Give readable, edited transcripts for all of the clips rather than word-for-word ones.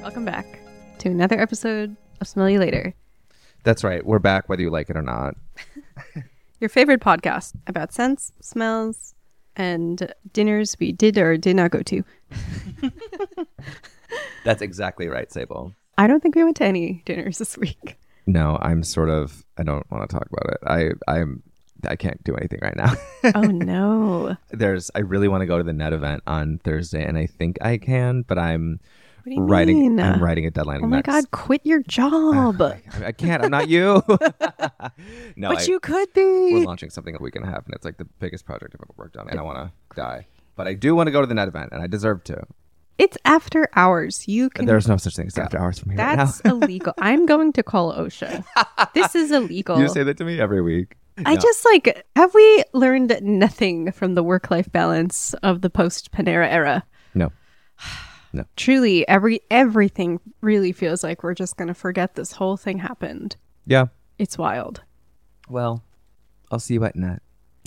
Welcome back to another episode of Smell You Later. That's right. We're back whether you like it or not. Your favorite podcast about scents, smells, and dinners we did or did not go to. That's exactly right, Sable. I don't think we went to any dinners this week. No, I don't want to talk about it. I can't do anything right now. Oh no. I really want to go to the Net event on Thursday, and I think I can, but I'm What do you mean? I'm writing a deadline. Oh my God, quit your job. I can't. I'm not you. No, But you could we're be. launching something a week and a half, and it's like the biggest project I've ever worked on, and I want to die. But I do want to go to the Net event, and I deserve to. It's after hours. You can. There's no such thing as after hours from here That's right now. illegal. I'm going to call OSHA. This is illegal. You say that to me every week. I No. just have we learned nothing from the work-life balance of the post-Panera era? No. Truly, everything really feels like we're just going to forget this whole thing happened. Yeah. It's wild. Well, I'll see you at Net.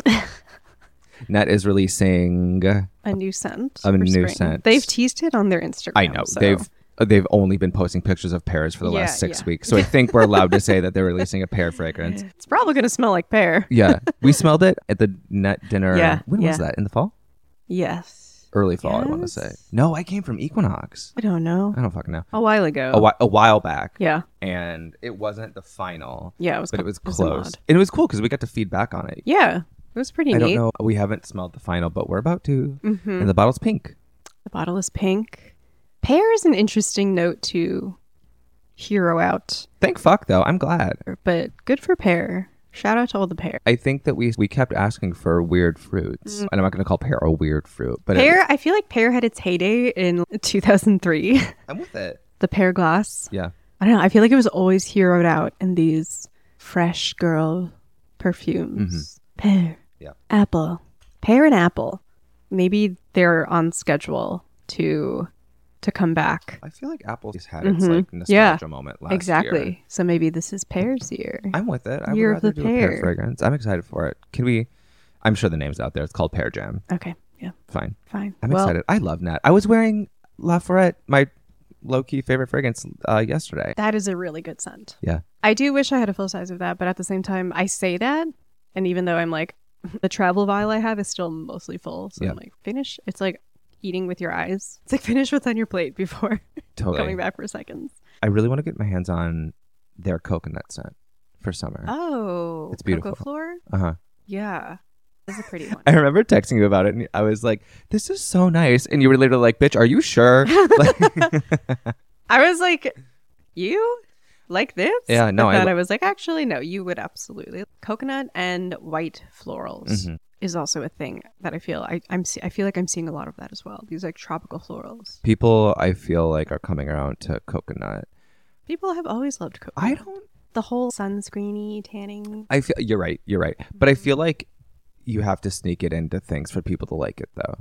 Net is releasing. A new scent. A for new spring. scent. They've teased it on their Instagram. I know so- they've only been posting pictures of pears for the last 6 weeks, so I think we're allowed to say that they're releasing a pear fragrance. It's probably going to smell like pear. Yeah, we smelled it at the Net dinner. Yeah, When was yeah. that? In the fall? Yes. Early fall, I want to Yes. say. No, I came from Equinox. I don't know. I don't fucking know. A while ago. A while back. Yeah. And it wasn't the final. Yeah, it was. But it was a close. mod. And it was cool because we got to feedback on it. Yeah. It was pretty I neat. don't know. We haven't smelled the final, but we're about to. Mm-hmm. And the bottle's pink. The bottle is pink. Pear is an interesting note to hero out, Thank fuck, though. I'm glad. but good for pear. Shout out to all the pear. I think that we kept asking for weird fruits. And I'm not going to call pear a weird fruit. But Pear, I feel like pear had its heyday in 2003. I'm with it. The pear glass. Yeah. I don't know. I feel like it was always heroed out in these fresh girl perfumes. Pear. Yeah. Apple. Pear and apple. Maybe they're on schedule to come back. I feel like Apple just had its like nostalgia Yeah. moment last Exactly. year. So maybe this is pear's year. I'm with it. I Year would of rather the do a pear pear. fragrance. I'm excited for it. I'm sure the name's out there. It's called Pear Jam. Okay. Yeah. Fine. Fine. I'm Well, excited. I love Nat. I was wearing Lafayette, my low-key favorite fragrance, yesterday. that is a really good scent. Yeah. I do wish I had a full size of that, but at the same time, I say that, and even though I'm like, the travel vial I have is still mostly full, so Yeah. I'm like, finish. It's like eating with your eyes. It's like finish what's on your plate before Totally. coming back for seconds. I really want to get my hands on their coconut scent for summer. Oh, It's beautiful. Cocoa Floor? Uh-huh. Yeah, that's a pretty one. I remember texting you about it, and I was like, this is so nice. And you were literally like, bitch, are you sure? Like, I was like, you like this? Yeah, no, But I then lo- I was like, actually, no, you would absolutely. Coconut and white florals Mhm. is also a thing that I feel I feel like I'm seeing a lot of that as well. These like tropical florals. people, I feel like, are coming around to coconut. People have always loved coconut. I don't. The whole sunscreeny tanning. I feel you're right. You're right. But I feel like you have to sneak it into things for people to like it, though.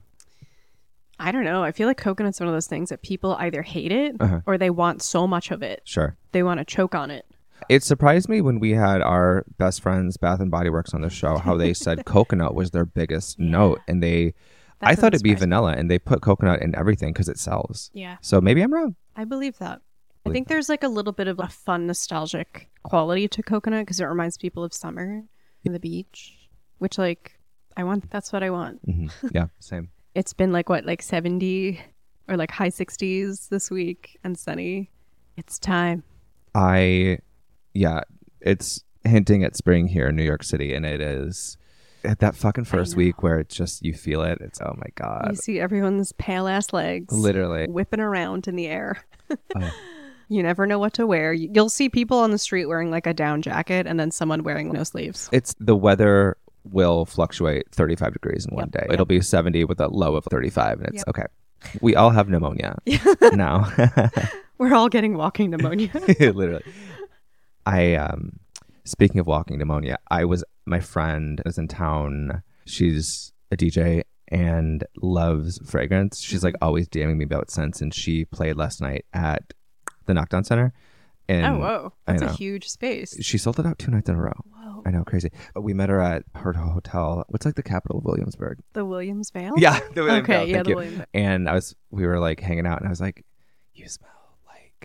I don't know. I feel like coconut's one of those things that people either hate it Uh-huh. or they want so much of it. Sure. They want to choke on it. It surprised me when we had our best friends, Bath and Body Works, on the show, how they said coconut was their biggest note. And I That thought it'd be doesn't surprise me. vanilla, and they put coconut in everything because it sells. Yeah. So maybe I'm wrong. I believe that. I think there's like a little bit of a fun nostalgic quality to coconut because it reminds people of summer and the beach, which that's what I want. Yeah, same. It's been like 70 or like high 60s this week and sunny. It's time. Yeah, it's hinting at spring here in New York City, and it is at that fucking first week where it's just, you feel it. It's, oh my God. You see everyone's pale ass legs Literally. whipping around in the air. Oh. You never know what to wear. You'll see people on the street wearing like a down jacket and then someone wearing no sleeves. It's the weather will fluctuate 35 degrees in one Yep. day. Yep. It'll be 70 with a low of 35, and it's Yep. okay. We all have pneumonia now. We're all getting walking pneumonia. Literally. Speaking of walking pneumonia, my friend is in town. She's a DJ and loves fragrance. She's like always DMing me about scents, and she played last night at the Knockdown Center. And Oh, whoa. That's I a know. huge space. She sold it out 2 nights in a row. Whoa. I know, crazy. We met her at her hotel. What's like the capital of Williamsburg? The Williams Vale? Yeah, the William Okay, Vale, yeah, thank the you. William Vale. And we were like hanging out, and I was like, "You smell like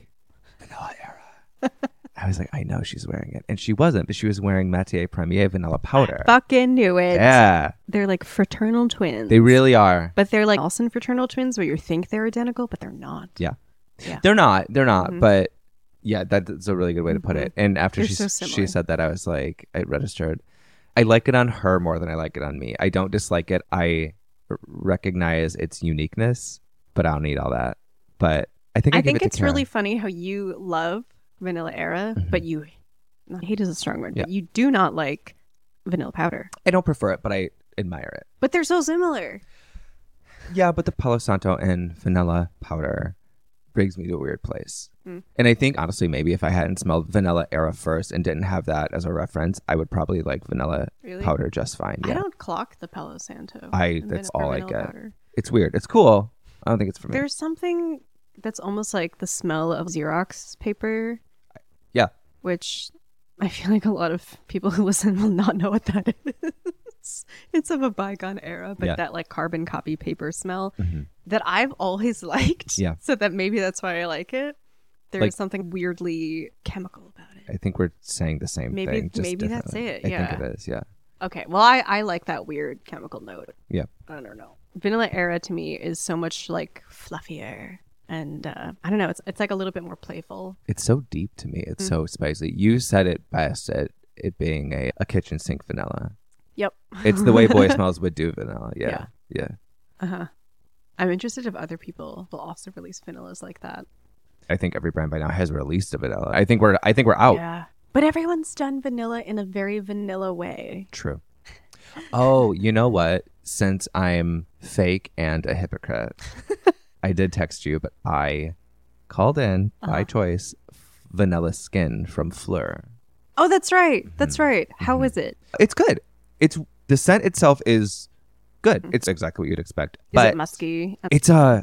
Vanilla Era. I was like, I know she's wearing it. And she wasn't, but she was wearing Matier Premier vanilla powder. Fucking knew it. Yeah. They're like fraternal twins. They really are. But they're like Olsen fraternal twins where you think they're identical, but they're not. Yeah. Yeah. They're not. But yeah, that's a really good way to put it. And after They're she so similar. she said that, I was like, I registered. I like it on her more than I like it on me. I don't dislike it. I recognize its uniqueness, but I don't need all that. But I think it's really funny how you love Vanilla Era, but you hate is a strong word, but you do not like vanilla powder. I don't prefer it, but I admire it. But they're so similar. Yeah, but the Palo Santo and vanilla powder brings me to a weird place. And I think, honestly, maybe if I hadn't smelled Vanilla Era first and didn't have that as a reference, I would probably like vanilla powder just fine. Yeah. I don't clock the Palo Santo. That's all I get. Powder. It's weird. It's cool. I don't think it's for me. There's something that's almost like the smell of Xerox paper. Yeah. Which I feel like a lot of people who listen will not know what that is. It's of a bygone era, but that like carbon copy paper smell that I've always liked. Yeah. So that maybe that's why I like it. There's Like, something weirdly chemical about it. I think we're saying the same thing. Just Maybe that's it. I Yeah. think it is. Yeah. Okay. Well, I like that weird chemical note. Yeah. I don't know. Vanilla Era to me is so much like fluffier. And I don't know. It's like a little bit more playful. It's so deep to me. It's so spicy. You said it best at it being a kitchen sink vanilla. Yep. It's the way Boy Smells would do vanilla. Yeah. Yeah. Uh-huh. I'm interested if other people will also release vanillas like that. I think every brand by now has released a vanilla. I think we're out. Yeah. But everyone's done vanilla in a very vanilla way. True. Oh, you know what? Since I'm fake and a hypocrite, I did text you, but I called in by choice Vanilla Skin from Fleur. Oh, that's right. That's right. How is it? It's good. The scent itself is good. It's exactly what you'd expect. Is But it musky? it's a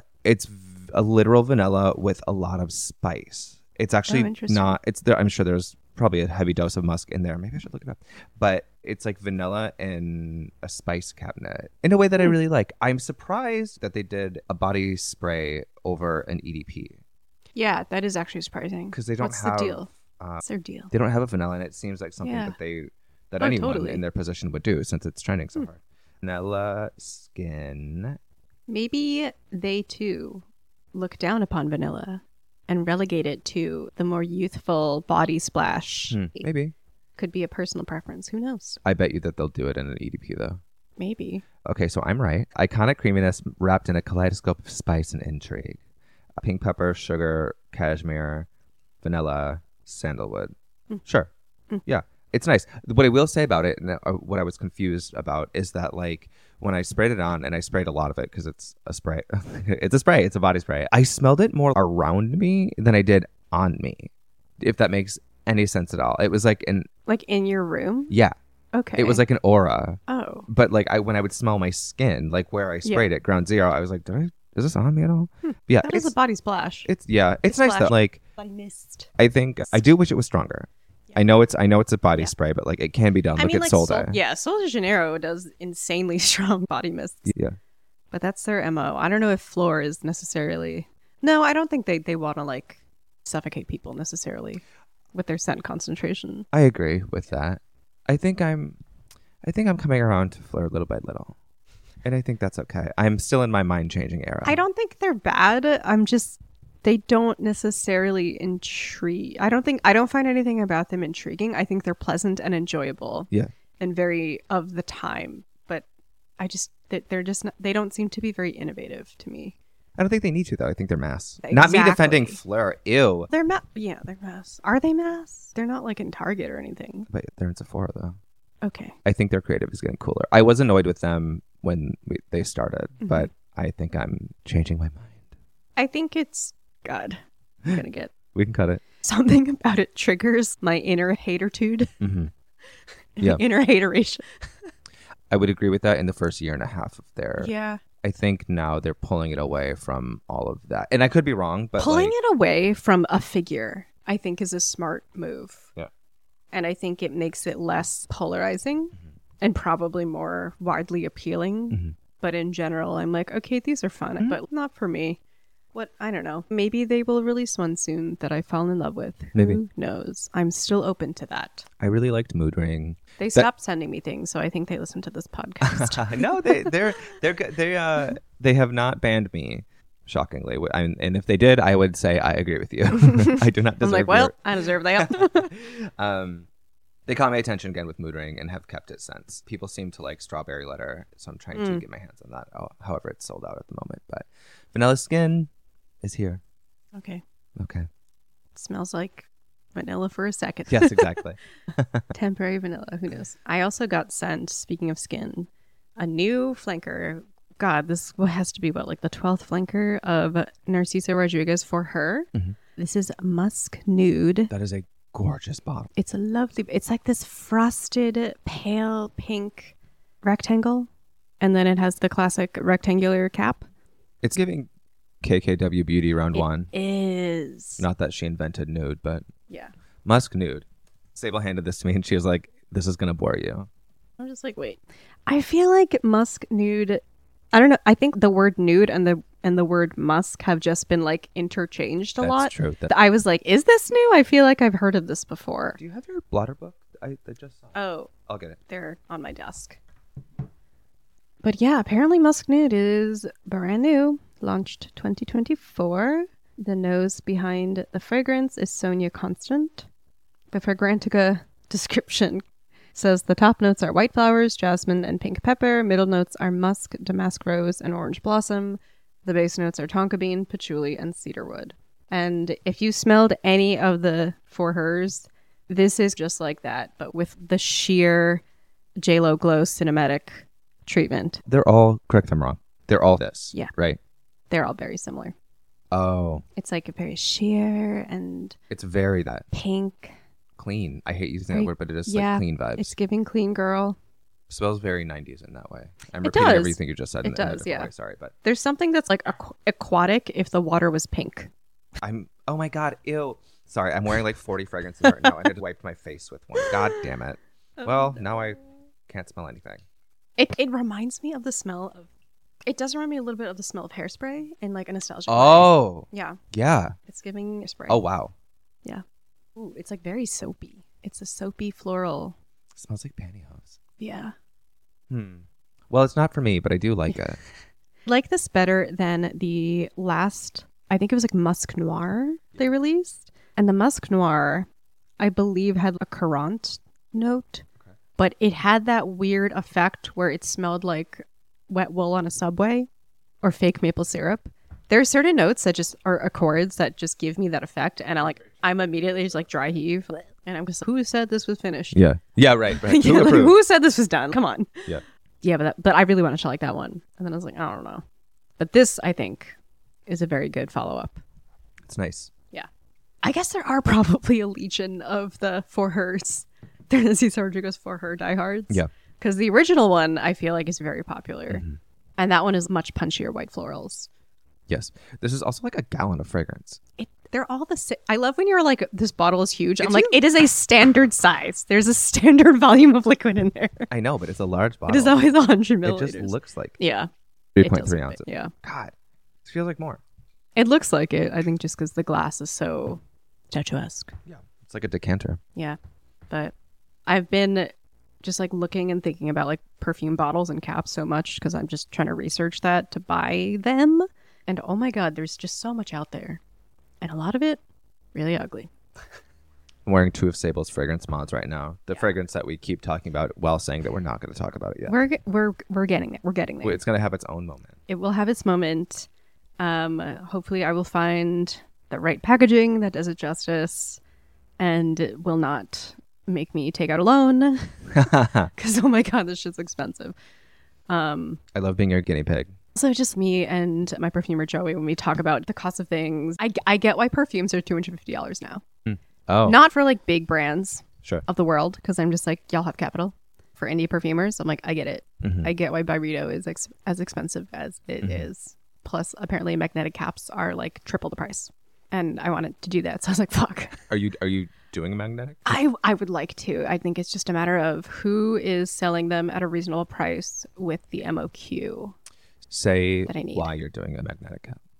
literal vanilla with a lot of spice. It's actually interesting. not. It's there. I'm sure there's probably a heavy dose of musk in there. Maybe I should look it up. But it's like vanilla in a spice cabinet in a way that I really like. I'm surprised that they did a body spray over an EDP Yeah, that is actually surprising. because they don't What's have the deal? What's their deal? they don't have a vanilla, and it seems like something Yeah. that Oh, anyone totally. in their position would do since it's trending so hard. Vanilla Skin. Maybe they too look down upon vanilla and relegate it to the more youthful body splash. Maybe. Could be a personal preference. Who knows? I bet you that they'll do it in an EDP though. Maybe. Okay, so I'm right. Iconic creaminess wrapped in a kaleidoscope of spice and intrigue. Pink pepper, sugar, cashmere, vanilla, sandalwood. Sure. Yeah, it's nice. What I will say about it, and what I was confused about, is that like when I sprayed it on, and I sprayed a lot of it because it's a spray. It's a spray. It's a body spray. I smelled it more around me than I did on me, if that makes any sense at all. It was like Like in your room? yeah. Okay. It was like an aura. Oh. But like when I would smell my skin, like where I sprayed it, ground zero, I was like, is this on me at all? Yeah, That is a body splash. it's nice though. splash. Like Body mist. I think I do wish it was stronger. I know it's a body spray, but like it can be done. Look at Solda. Sol de Janeiro does insanely strong body mists. Yeah. But that's their MO. I don't know if Fleur is necessarily. No, I don't think they want to like suffocate people necessarily with their scent concentration. I agree with that. I think I'm coming around to Fleur little by little. And I think that's okay. I'm still in my mind changing era. I don't think they're bad. They don't necessarily intrigue. I don't find anything about them intriguing. I think they're pleasant and enjoyable. Yeah. And very of the time. But they're just not, they don't seem to be very innovative to me. I don't think they need to though. I think they're mass. Not me defending Fleur. Ew. They're they're mass. Are they mass? They're not like in Target or anything. But they're in Sephora though. Okay. I think their creative is getting cooler. I was annoyed with them when they started, but I think I'm changing my mind. I think it's God. I'm gonna get We can cut it. something about it triggers my inner hatertude. Yeah. Inner hateration. I would agree with that in the first year and a half of their. Yeah. I think now they're pulling it away from all of that, and I could be wrong, but Pulling it away from a figure, I think, is a smart move. Yeah. And I think it makes it less polarizing and probably more widely appealing. But in general, I'm like, okay, these are fun, but not for me. What? I don't know. Maybe they will release one soon that I fall in love with. Maybe. Who knows? I'm still open to that. I really liked Mood Ring. They stopped sending me things, so I think they listen to this podcast. No, they're good. They have not banned me. Shockingly, and if they did, I would say I agree with you. I do not deserve. I'm like, well, I deserve that. They caught my attention again with Mood Ring and have kept it since. People seem to like Strawberry Letter, so I'm trying to get my hands on that. However, it's sold out at the moment. But Vanilla Skin is here. Okay. Okay. Smells like vanilla for a second. Yes, exactly. Temporary vanilla. Who knows? I also got sent, speaking of skin, a new flanker. God, this has to be like the 12th flanker of Narciso Rodriguez for her. Mm-hmm. This is Musk Nude. That is a gorgeous bottle. It's a lovely, it's like this frosted pale pink rectangle. And then it has the classic rectangular cap. It's giving KKW Beauty round one. It is. Not that she invented nude, but yeah. Musk Nude. Sable handed this to me and she was like, this is going to bore you. I'm just like, wait. I feel like Musk Nude, I don't know. I think the word nude and the word musk have just been like interchanged a lot. That's true. I was like, is this new? I feel like I've heard of this before. Do you have your blotter book? I just saw it. Oh. I'll get it. They're on my desk. But yeah, apparently Musk Nude is brand new. Launched 2024. The nose behind the fragrance is Sonia Constant. The Fragrantica description says the top notes are white flowers, jasmine, and pink pepper. Middle notes are musk, damask rose, and orange blossom. The base notes are tonka bean, patchouli, and cedarwood. And if you smelled any of the For Hers, this is just like that, but with the sheer JLo Glow cinematic treatment. They're all, correct if I'm wrong, they're all this. Yeah. Right? They're all very similar. Oh. It's like a very sheer and It's very that. pink. Clean. I hate using that word, but it is like clean vibes. It's giving clean girl. Smells very 90s in that way. I'm It repeating does. everything you just said. It does, in a yeah. different way. Sorry, but There's something that's like aquatic if the water was pink. oh my God, ew. Sorry, I'm wearing like 40 fragrances right now and I just wiped my face with one. God damn it. Well, now I can't smell anything. It reminds me of the smell of, it does remind me a little bit of the smell of hairspray in like a nostalgic way. Oh. Yeah. Yeah. It's giving hairspray. Oh, wow. Yeah. Ooh, it's like very soapy. It's a soapy floral. It smells like pantyhose. Yeah. Well, it's not for me, but I do like it. Like this better than the last, I think it was like Musk Noir they released. And the Musk Noir, I believe, had a Courant note, but it had that weird effect where it smelled like wet wool on a subway or fake maple syrup. There are certain notes that just are accords that just give me that effect. And I'm immediately just like dry heave. And I'm just like, who said this was finished? Yeah. Yeah, right. Yeah, like, who said this was done? Come on. Yeah. Yeah, but I really wanted to like that one. And then I was like, I don't know. But this, I think, is a very good follow-up. It's nice. Yeah. I guess there are probably a legion of the For Hers. There's Cesar Rodriguez For Her diehards. Yeah. Because the original one, I feel like, is very popular. Mm-hmm. And that one is much punchier white florals. Yes. This is also like a gallon of fragrance. They're all the same. I love when you're like, this bottle is huge. I'm like, it is a standard size. There's a standard volume of liquid in there. I know, but it's a large bottle. It is always 100 milliliters. It just looks like 3.3 ounces. Yeah. God, it feels like more. It looks like it. I think just because the glass is so statuesque. Yeah. It's like a decanter. Yeah. But I've been just like looking and thinking about like perfume bottles and caps so much because I'm just trying to research that to buy them. And oh my God, there's just so much out there. And a lot of it really ugly. I'm wearing two of Sable's fragrance mods right now. The fragrance that we keep talking about while saying that we're not going to talk about it yet. We're getting there. We're getting there. It's going to have its own moment. It will have its moment. Hopefully I will find the right packaging that does it justice and it will not make me take out a loan. Because oh my God, this shit's expensive. I love being your guinea pig. So just me and my perfumer Joey, when we talk about the cost of things, I get why perfumes are $250 now. Oh, not for like big brands sure. of the world, because I'm just like, y'all have capital. For indie perfumers, I'm like, I get it. Mm-hmm. I get why Byredo is as expensive as it is. Plus, apparently, magnetic caps are like triple the price, and I wanted to do that, so I was like, fuck. Are you doing a magnetic? I would like to. I think it's just a matter of who is selling them at a reasonable price with the MOQ. Say that I need. Why you're doing a magnetic cap.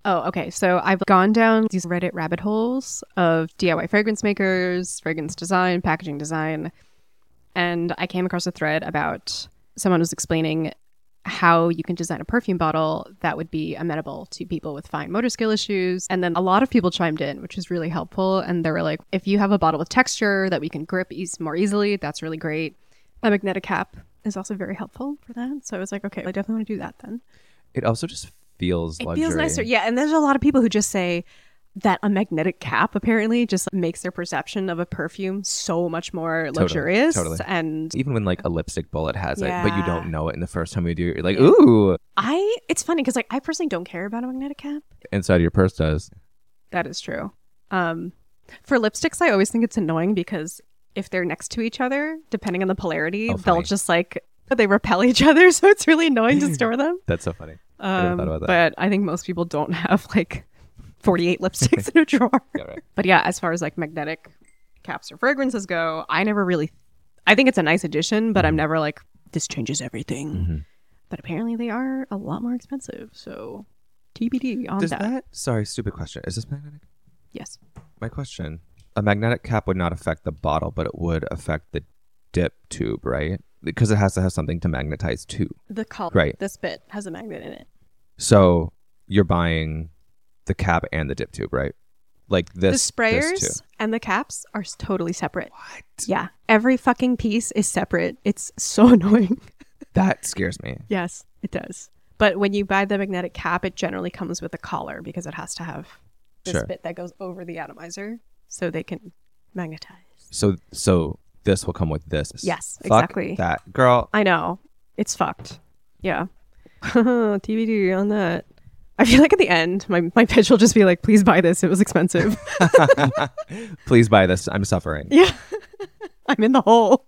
Oh, okay. So I've gone down these Reddit rabbit holes of DIY fragrance makers, fragrance design, packaging design, and I came across a thread about someone was explaining how you can design a perfume bottle that would be amenable to people with fine motor skill issues. And then a lot of people chimed in, which was really helpful. And they were like, if you have a bottle with texture that we can grip more easily, that's really great. A magnetic cap is also very helpful for that. So I was like, okay, I definitely want to do that then. It also just feels It luxury. feels nicer. Yeah. And there's a lot of people who just say that a magnetic cap apparently just makes their perception of a perfume so much more luxurious. Totally. And Even when like a lipstick bullet has it, but you Yeah. don't know it in the first time you do it, you're like, ooh, it's funny because like I personally don't care about a magnetic cap. inside of your purse does. That is true. For lipsticks, I always think it's annoying because if they're next to each other, depending on the polarity, Oh, they'll funny. just like they repel each other. So it's really annoying to store them. That's so funny. I never thought about that. But I think most people don't have like 48 lipsticks in a drawer. Yeah, right. But yeah, as far as like magnetic caps or fragrances go, I think it's a nice addition, but I'm never like, this changes everything. But apparently they are a lot more expensive. So TBD on Does that. that? Sorry, stupid question. Is this magnetic? Yes. My question. A magnetic cap would not affect the bottle, but it would affect the dip tube, right? Because it has to have something to magnetize to. The color, Right. this bit has a magnet in it. So you're buying the cap and the dip tube, right? Like this. The sprayers This too. and the caps are totally separate. What? Yeah. Every fucking piece is separate. It's so annoying. That scares me. Yes, it does. But when you buy the magnetic cap, it generally comes with a collar because it has to have this Sure. bit that goes over the atomizer so they can magnetize. So this will come with this. Yes, Fuck exactly. that, girl. I know. It's fucked. Yeah. TBD on that. I feel like at the end, my pitch will just be like, please buy this. It was expensive. Please buy this. I'm suffering. Yeah. I'm in the hole.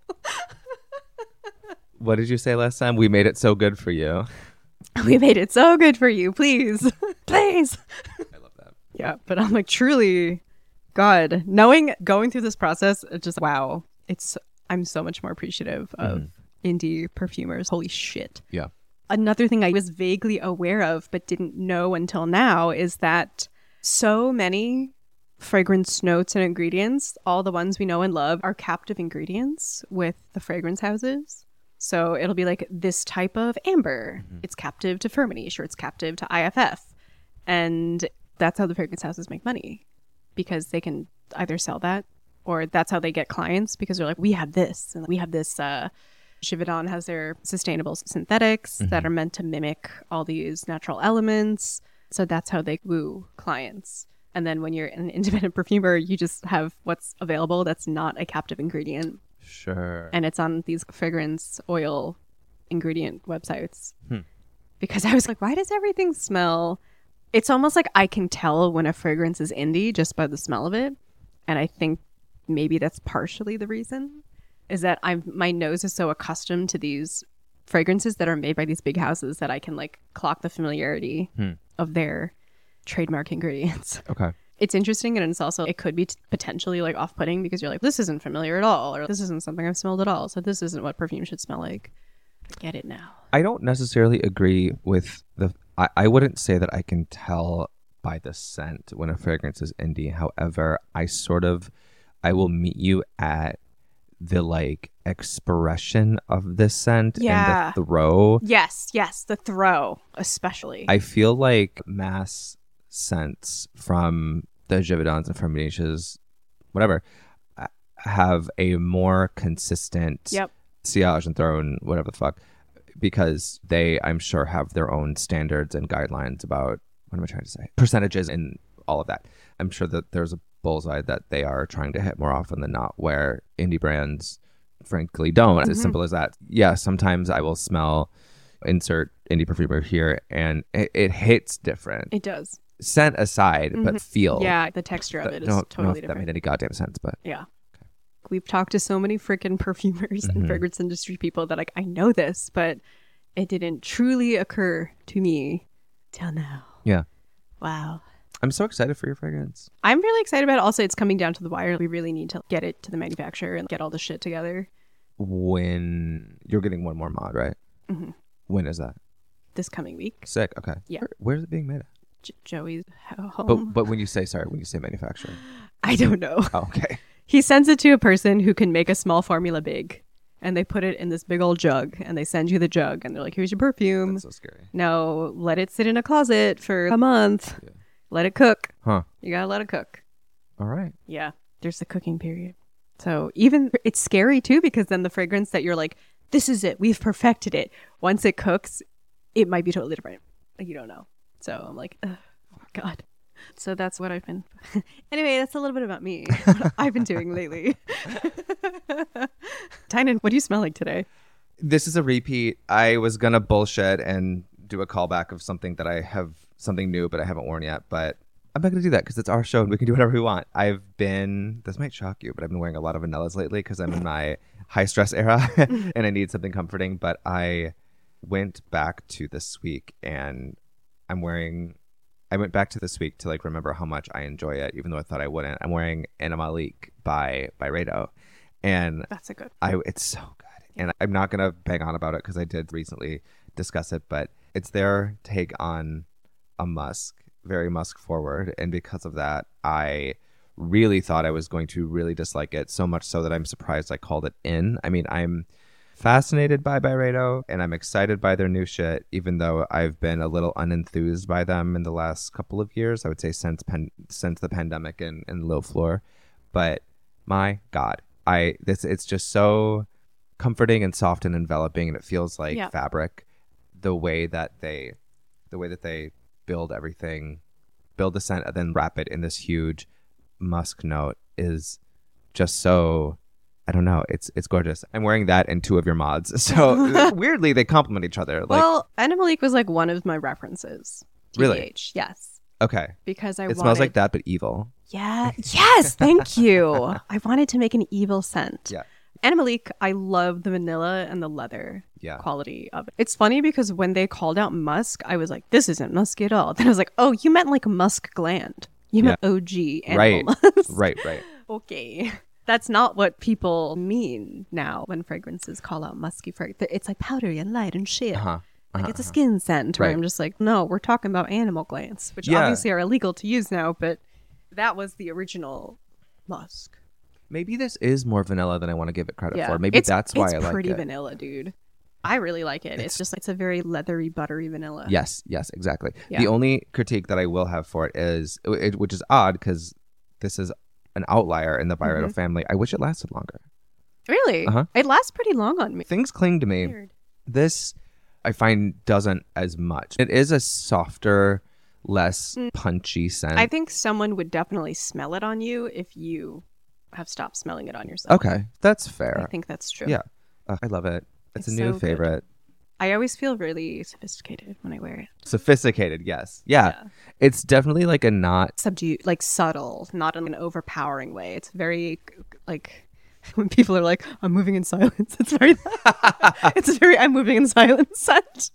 What did you say last time? We made it so good for you. We made it so good for you. Please. Please. I love that. Yeah. But I'm like, truly, God, going through this process, it just, wow. I'm so much more appreciative of indie perfumers. Holy shit. Yeah. Another thing I was vaguely aware of but didn't know until now is that so many fragrance notes and ingredients, all the ones we know and love, are captive ingredients with the fragrance houses. So it'll be like this type of amber. It's captive to Firmenich or it's captive to IFF. And that's how the fragrance houses make money because they can either sell that or that's how they get clients because they're like, we have this and we have this. Givaudan has their sustainable synthetics that are meant to mimic all these natural elements. So that's how they woo clients. And then when you're an independent perfumer, you just have what's available that's not a captive ingredient. Sure. And it's on these fragrance oil ingredient websites. Because I was like, why does everything smell? It's almost like I can tell when a fragrance is indie just by the smell of it. And I think maybe that's partially the reason. Is that my nose is so accustomed to these fragrances that are made by these big houses that I can like clock the familiarity of their trademark ingredients. Okay. It's interesting and it's also, it could be potentially like off-putting because you're like, this isn't familiar at all, or this isn't something I've smelled at all. So this isn't what perfume should smell like. I get it now. I don't necessarily agree with I wouldn't say that I can tell by the scent when a fragrance is indie. However, I will meet you at the like expression of the scent Yeah. and the throw. Yes, the throw, especially. I feel like mass scents from the Givaudan's and Firmenich's, whatever, have a more consistent Yep. sillage and throw, whatever the fuck, because they, I'm sure, have their own standards and guidelines about, what am I trying to say? Percentages and all of that. I'm sure that there's a bullseye that they are trying to hit more often than not, where indie brands frankly don't. It's as simple as that. Yeah, sometimes I will smell insert indie perfumer here and it hits different. It does. Scent aside, but feel. Yeah, the texture of it is Don't know totally if that different. made any goddamn sense, but Yeah. We've talked to so many freaking perfumers and fragrance industry people that like, I know this, but it didn't truly occur to me till now. yeah. Wow. I'm so excited for your fragrance. I'm really excited about it. Also, it's coming down to the wire. We really need to get it to the manufacturer and get all the shit together When you're getting one more mod, right? When is that? this coming week. Sick. Okay. Yeah. Where's it being made at? Joey's home. But when you say manufacturer. I don't know. Oh, okay. He sends it to a person who can make a small formula big. And they put it in this big old jug. And they send you the jug. And they're like, here's your perfume. That's so scary. Now let it sit in a closet for a month. Yeah. Let it cook. Huh. You gotta let it cook. All right. Yeah. There's the cooking period. So even it's scary too, because then the fragrance that you're like, this is it. We've perfected it. Once it cooks, it might be totally different. Like, you don't know. So I'm like, oh my God. So that's what I've been. Anyway, that's a little bit about me. What I've been doing lately. Tynan, what do you smell like today? This is a repeat. I was going to bullshit and do a callback of something that I have something new, but I haven't worn yet. But I'm not going to do that because it's our show and we can do whatever we want. This might shock you, but I've been wearing a lot of vanillas lately because I'm in my high stress era and I need something comforting. But I went back to this week and I went back to this week to like remember how much I enjoy it, even though I thought I wouldn't. I'm wearing Animalique by Rado. And that's a good it's so good. And I'm not going to bang on about it because I did recently discuss it, but it's their take on a musk, very musk forward. And because of that, I really thought I was going to really dislike it, so much so that I'm surprised I called it in. I mean, I'm fascinated by Byredo and I'm excited by their new shit, even though I've been a little unenthused by them in the last couple of years. I would say since the pandemic and low floor. But my God, it's just so comforting and soft and enveloping, and it feels like fabric. The way that they build everything, build the scent, and then wrap it in this huge musk note is just so. I don't know. It's gorgeous. I'm wearing that and two of your mods. So weirdly, they complement each other. Like, well, Animalique was like one of my references. TBH. Really? Yes. Okay. Because it smells like that, but evil. Yeah. Yes. Thank you. I wanted to make an evil scent. Yeah. Animalique, I love the vanilla and the leather quality of it. It's funny because when they called out musk, I was like, this isn't musk at all. Then I was like, oh, you meant like musk gland. You meant OG animal musk. Right. Okay. That's not what people mean now when fragrances call out musky fragrance. It's like powdery and light and shit. Like it's a skin scent where I'm just like, no, we're talking about animal glands, which obviously are illegal to use now, but that was the original musk. Maybe this is more vanilla than I want to give it credit for. Maybe that's why I like it. It's pretty vanilla, dude. I really like it. It's just like, it's a very leathery, buttery vanilla. Yes, exactly. Yeah. The only critique that I will have for it is, which is odd because this is an outlier in the Byredo family. I wish it lasted longer. Really? It lasts pretty long on me. Things cling to me. Weird. This, I find, doesn't as much. It is a softer, less punchy scent. I think someone would definitely smell it on you if you have stopped smelling it on yourself. Okay, that's fair. I think that's true. Yeah. I love it. It's a new so favorite. Good. I always feel really sophisticated when I wear it. Sophisticated, yes. Yeah. It's definitely like a not... subdued, like subtle, not in an overpowering way. It's very, like, when people are like, I'm moving in silence. It's very, I'm moving in silence scent.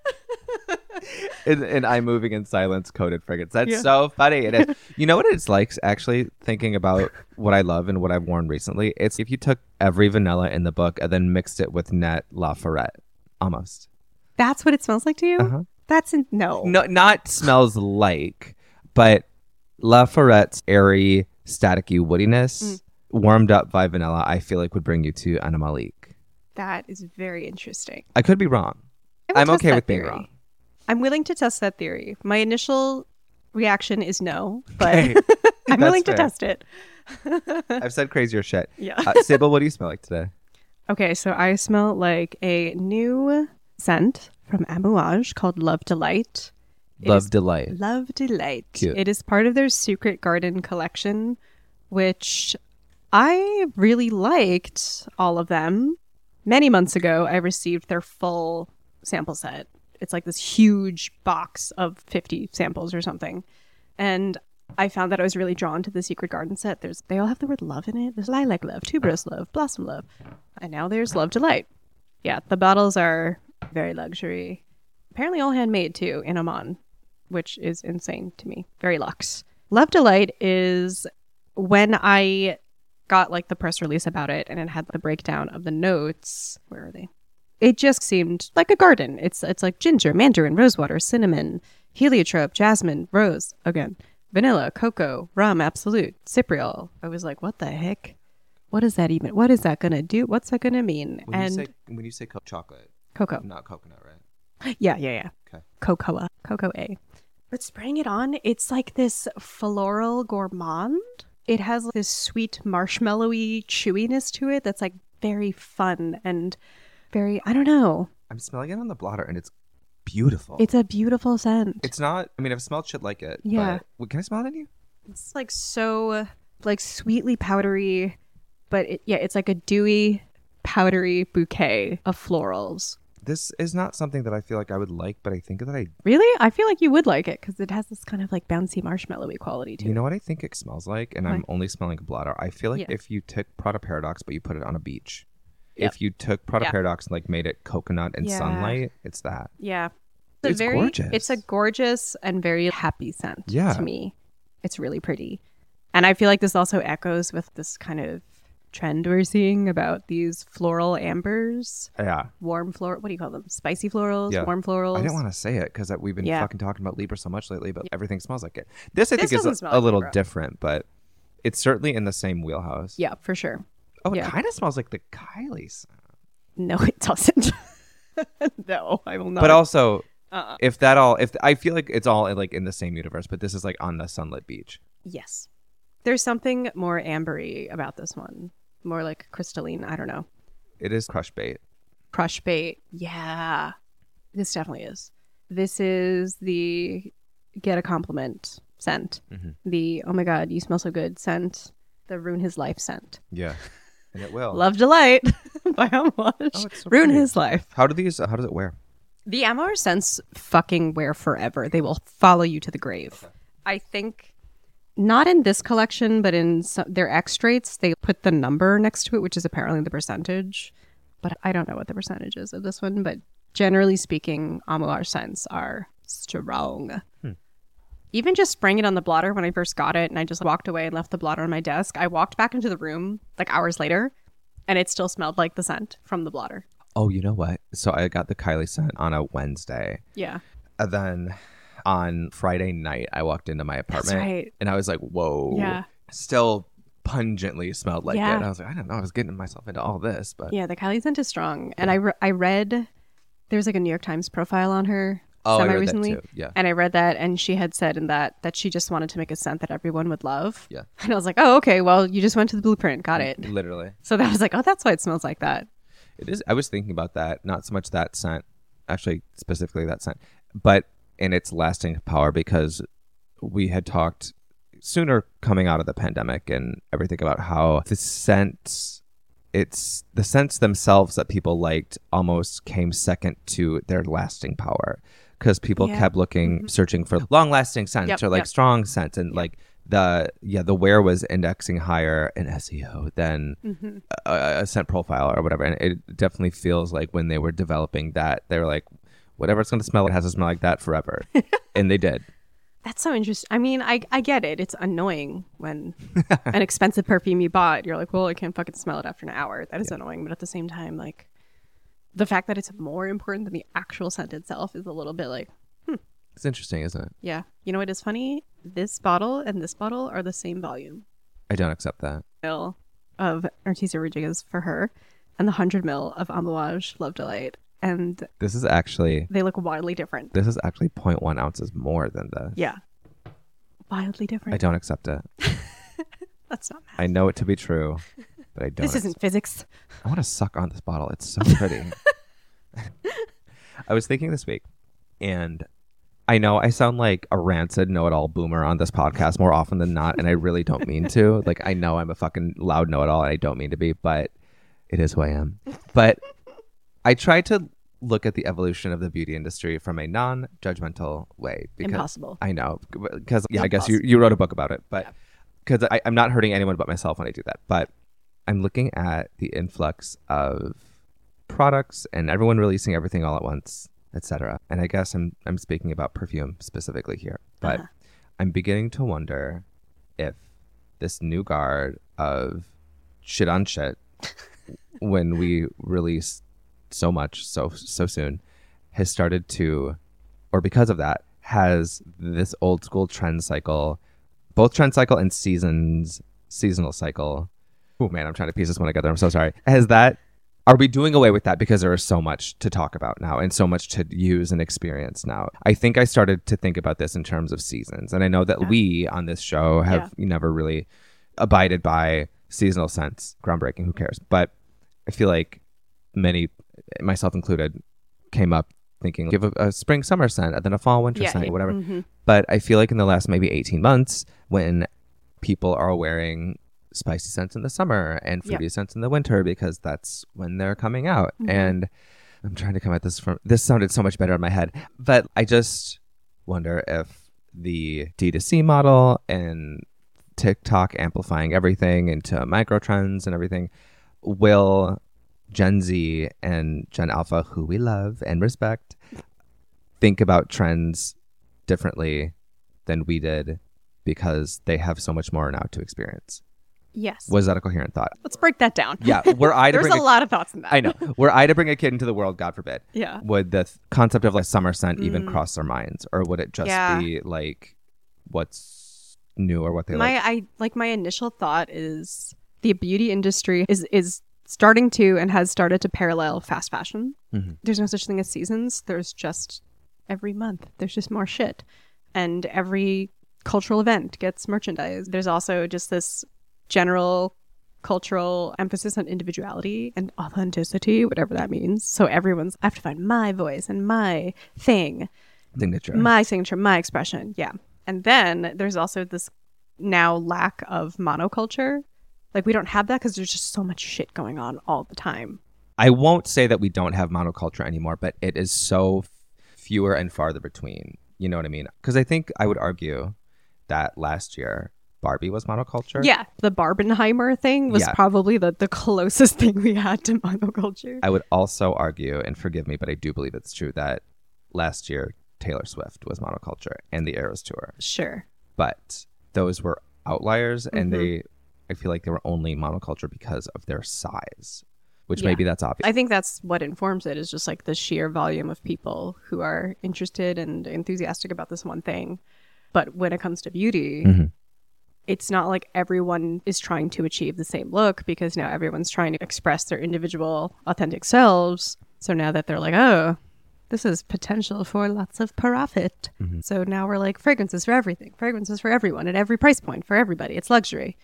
and I'm moving in silence coated fragrance. That's so funny. It is. You know what it's like, actually, thinking about what I love and what I've worn recently? It's if you took every vanilla in the book and then mixed it with Net La Ferrette. Almost. That's what it smells like to you? That's no, not smells like, but La Ferrette's airy, staticky woodiness, warmed up by vanilla, I feel like would bring you to Animalique. That is very interesting. I could be wrong. I'm okay with being wrong. I'm willing to test that theory. My initial reaction is no, but I'm willing to test it. I've said crazier shit. Yeah. Sybil, what do you smell like today? Okay, so I smell like a new scent from Amouage called Love Delight. Love Delight. Love Delight. Cute. It is part of their Secret Garden collection, which I really liked all of them. Many months ago, I received their full sample set. It's like this huge box of 50 samples or something. And I found that I was really drawn to the Secret Garden set. They all have the word love in it. There's lilac love, tuberose love, blossom love. And now there's Love Delight. Yeah, the bottles are very luxury. Apparently all handmade too in Oman, which is insane to me. Very luxe. Love Delight is when I got like the press release about it and it had the breakdown of the notes. Where are they? It just seemed like a garden. It's like ginger, mandarin, rosewater, cinnamon, heliotrope, jasmine, rose, again, vanilla, cocoa, rum, absolute, cypriol. I was like, what the heck? What is that even? What is that going to do? What's that going to mean? When you say chocolate, cocoa. not coconut, right? Yeah. Okay. Cocoa A. But spraying it on, it's like this floral gourmand. It has this sweet marshmallowy chewiness to it that's like very fun and very, I don't know. I'm smelling it on the blotter and it's beautiful. It's a beautiful scent. It's not, I mean, I've smelled shit like it. Yeah. But, can I smell it on you? It's like so like sweetly powdery, but it's like a dewy, powdery bouquet of florals. This is not something that I feel like I would like, but I think that I... Really? I feel like you would like it because it has this kind of like bouncy marshmallowy quality to it. You know what I think it smells like? And I'm only smelling a blotter. I feel like if you took Prada Paradox, but you put it on a beach. Yep. If you took Prada Paradox and like made it coconut and sunlight, it's that. Yeah. It's gorgeous. It's a gorgeous and very happy scent to me. It's really pretty. And I feel like this also echoes with this kind of trend we're seeing about these floral ambers. Yeah. Warm floral. What do you call them? Spicy florals? Yeah. Warm florals? I didn't want to say it because we've been fucking talking about Libra so much lately, but everything smells like it. This I think is a little different, but it's certainly in the same wheelhouse. Yeah, for sure. Oh, it kind of smells like the Kylie scent. No, it doesn't. No, I will not. But also, if I feel like it's all like in the same universe, but this is like on the sunlit beach. Yes. There's something more ambery about this one. More like crystalline. I don't know. It is crush bait. Crush bait. Yeah. This definitely is. This is the get a compliment scent. Mm-hmm. The, oh my God, you smell so good scent. The ruin his life scent. Yeah. And it will. Love Delight by Amouage. Oh, it's so ruin pretty. His life. How does it wear? The Amouage scents fucking wear forever. They will follow you to the grave. Okay. I think... Not in this collection, but in their extracts, they put the number next to it, which is apparently the percentage. But I don't know what the percentage is of this one. But generally speaking, Amouage scents are strong. Even just spraying it on the blotter when I first got it, and I just walked away and left the blotter on my desk. I walked back into the room like hours later, and it still smelled like the scent from the blotter. Oh, you know what? So I got the Kylie scent on a Wednesday. Yeah. And then... on Friday night, I walked into my apartment and I was like, whoa. Yeah. Still pungently smelled like it. I was like, I don't know. I was getting myself into all this. But yeah, the Kylie scent is strong. And I read, there's like a New York Times profile on her semi-recently. Yeah. And I read that and she had said in that she just wanted to make a scent that everyone would love. Yeah. And I was like, oh, okay. Well, you just went to the blueprint. Got it. Literally. So that was like, oh, that's why it smells like that. It is. I was thinking about that. Not so much that scent, actually specifically that scent, but in its lasting power, because we had talked sooner coming out of the pandemic and everything about how the scents themselves that people liked almost came second to their lasting power, because people kept looking, searching for long lasting scents or like strong scents, and like the wear was indexing higher in SEO than a scent profile or whatever. And it definitely feels like when they were developing that, they were like, whatever it's going to smell, it has to smell like that forever. And they did. That's so interesting. I mean, I get it. It's annoying when an expensive perfume you bought, you're like, well, I can't fucking smell it after an hour. That is annoying. But at the same time, like, the fact that it's more important than the actual scent itself is a little bit like, It's interesting, isn't it? Yeah. You know what is funny? This bottle and this bottle are the same volume. I don't accept that. Ml of Arteza Rodriguez for her and the 100 ml of Amouage Love Delight. And this is actually... they look wildly different. This is actually 0.1 ounces more than this. Yeah. Wildly different. I don't accept it. That's not math. I know it to be true, but I don't. This isn't physics. I want to suck on this bottle. It's so pretty. I was thinking this week, and I know I sound like a rancid know-it-all boomer on this podcast more often than not, and I really don't mean to. Like, I know I'm a fucking loud know-it-all, and I don't mean to be, but it is who I am. But I try to look at the evolution of the beauty industry from a non-judgmental way. Impossible. I know. Because, I guess you wrote a book about it. But because I'm not hurting anyone but myself when I do that. But I'm looking at the influx of products and everyone releasing everything all at once, etc. And I guess I'm speaking about perfume specifically here. But I'm beginning to wonder if this new guard of shit on shit, when we release so much so soon, has started to, or because of that, has this old school trend cycle, both trend cycle and seasonal cycle. Oh man, I'm trying to piece this one together. I'm so sorry. Are we doing away with that because there is so much to talk about now and so much to use and experience now? I think I started to think about this in terms of seasons. And I know that we on this show have never really abided by seasonal scents. Groundbreaking, who cares? But I feel like many, myself included, came up thinking give a spring summer scent and then a fall winter scent or whatever. Mm-hmm. But I feel like in the last maybe 18 months, when people are wearing spicy scents in the summer and fruity scents in the winter because that's when they're coming out. Mm-hmm. And I'm trying to come at this sounded so much better in my head, but I just wonder if the D2C model and TikTok amplifying everything into micro trends and everything will Gen Z and Gen Alpha, who we love and respect, think about trends differently than we did because they have so much more now to experience. Yes. Was that a coherent thought? Let's break that down. Yeah. There's a lot of thoughts in that. I know. Were I to bring a kid into the world, God forbid, yeah, would the concept of like summer scent even cross their minds? Or would it just be like what's new or what they like? My initial thought is the beauty industry is starting to and has started to parallel fast fashion. Mm-hmm. There's no such thing as seasons. There's just every month. There's just more shit. And every cultural event gets merchandise. There's also just this general cultural emphasis on individuality and authenticity, whatever that means. So I have to find my voice and my thing. My signature, my expression. Yeah. And then there's also this now lack of monoculture. Like we don't have that because there's just so much shit going on all the time. I won't say that we don't have monoculture anymore, but it is so fewer and farther between. You know what I mean? Because I think I would argue that last year Barbie was monoculture. Yeah, the Barbenheimer thing was probably the closest thing we had to monoculture. I would also argue, and forgive me, but I do believe it's true, that last year Taylor Swift was monoculture and the Eras Tour. Sure. But those were outliers, and I feel like they were only monoculture because of their size, which maybe that's obvious. I think that's what informs it, is just like the sheer volume of people who are interested and enthusiastic about this one thing. But when it comes to beauty, it's not like everyone is trying to achieve the same look, because now everyone's trying to express their individual authentic selves. So now that they're like, oh, this is potential for lots of profit. Mm-hmm. So now we're like, fragrances for everything. Fragrances for everyone at every price point for everybody. It's luxury.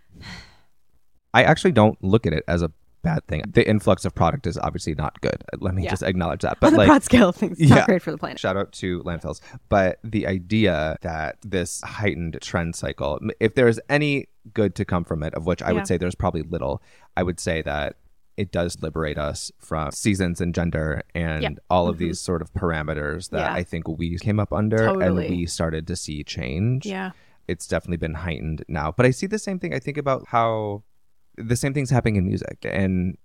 I actually don't look at it as a bad thing. The influx of product is obviously not good. Let me just acknowledge that. But on the broad scale of things, it's not great for the planet. Shout out to landfills. But the idea that this heightened trend cycle, if there's any good to come from it, of which I would say there's probably little, I would say that it does liberate us from seasons and gender and all of these sort of parameters that I think we came up under and we started to see change. Yeah. It's definitely been heightened now. But I see the same thing. I think about how the same thing's happening in music, and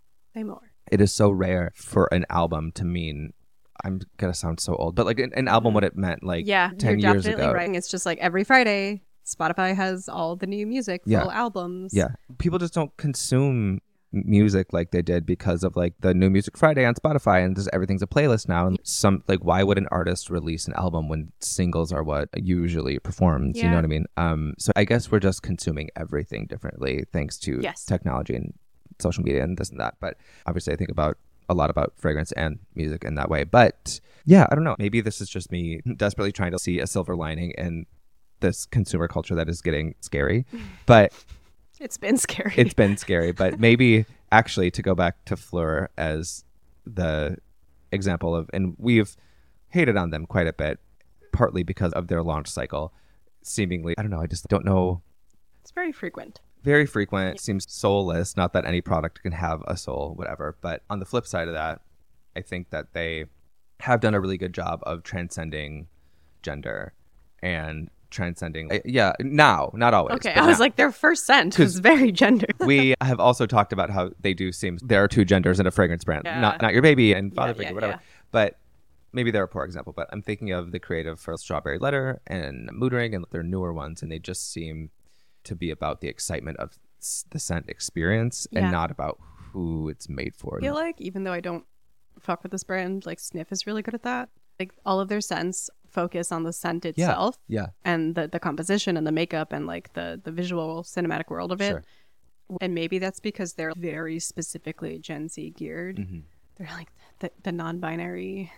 it is so rare for an album to mean, I'm gonna sound so old, but like an album, what it meant like 10 years ago. Right. It's just like every Friday Spotify has all the new music, full albums. Yeah, people just don't consume music like they did because of like the new Music Friday on Spotify, and just everything's a playlist now. And some like, why would an artist release an album when singles are what usually performs? You know what I mean? So I guess we're just consuming everything differently thanks to technology and social media and this and that. But obviously I think a lot about fragrance and music in that way. But yeah, I don't know, maybe this is just me desperately trying to see a silver lining in this consumer culture that is getting scary. But it's been scary. But maybe actually, to go back to Fleur as the example of, and we've hated on them quite a bit, partly because of their launch cycle. Seemingly, I don't know, I just don't know. It's very frequent. Very frequent. Seems soulless. Not that any product can have a soul, whatever. But on the flip side of that, I think that they have done a really good job of transcending gender and transcending now, not always. Okay, I was like, their first scent was very gendered. We have also talked about how they do seem there are two genders in a fragrance brand, not your baby and father figure, whatever. But maybe they're a poor example, but I'm thinking of the creative for Strawberry Letter and Mood Ring and their newer ones, and they just seem to be about the excitement of the scent experience and not about who it's made for. I feel like, even though I don't fuck with this brand, like Sniff is really good at that. Like all of their scents, focus on the scent itself and the composition and the makeup and like the visual cinematic world of it. Sure. And maybe that's because they're very specifically Gen Z geared. Mm-hmm. They're like the non-binary.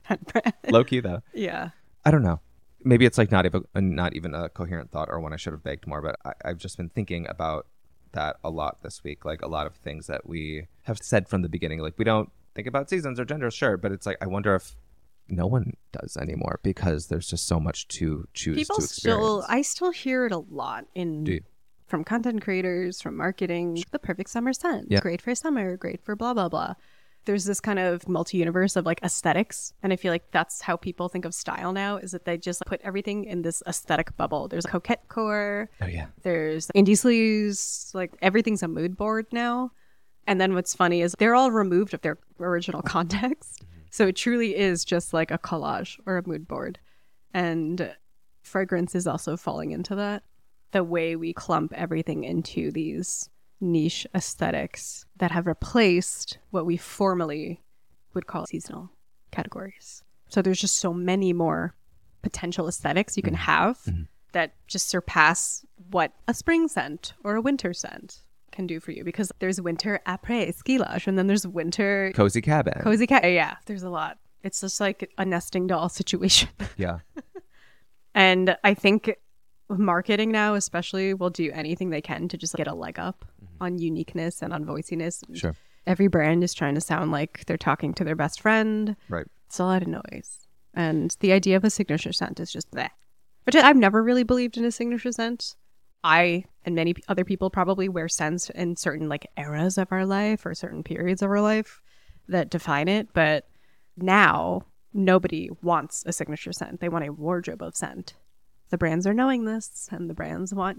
Low key though. Yeah. I don't know. Maybe it's like not even a coherent thought or one I should have begged more, but I've just been thinking about that a lot this week. Like a lot of things that we have said from the beginning, like we don't think about seasons or gender, sure, but it's like I wonder if no one does anymore because there's just so much to choose People to experience. I still hear it a lot from content creators, from marketing. The perfect summer scent. Yeah. Great for summer, great for blah, blah, blah. There's this kind of multi-universe of like aesthetics. And I feel like that's how people think of style now, is that they just put everything in this aesthetic bubble. There's coquette core. Oh, yeah. There's indie sleeves. Like everything's a mood board now. And then what's funny is they're all removed of their original context. So it truly is just like a collage or a mood board. And fragrance is also falling into that. The way we clump everything into these niche aesthetics that have replaced what we formerly would call seasonal categories. So there's just so many more potential aesthetics you can have that just surpass what a spring scent or a winter scent can do for you, because there's winter après skillage and then there's winter Cozy cabin. Yeah, there's a lot. It's just like a nesting doll situation. Yeah. And I think marketing now especially will do anything they can to just get a leg up on uniqueness and on voiciness. Sure. Every brand is trying to sound like they're talking to their best friend. Right. It's a lot of noise. And the idea of a signature scent is just that. Which I've never really believed in a signature scent. I and many other people probably wear scents in certain like eras of our life or certain periods of our life that define it. But now nobody wants a signature scent. They want a wardrobe of scent. The brands are knowing this, and the brands want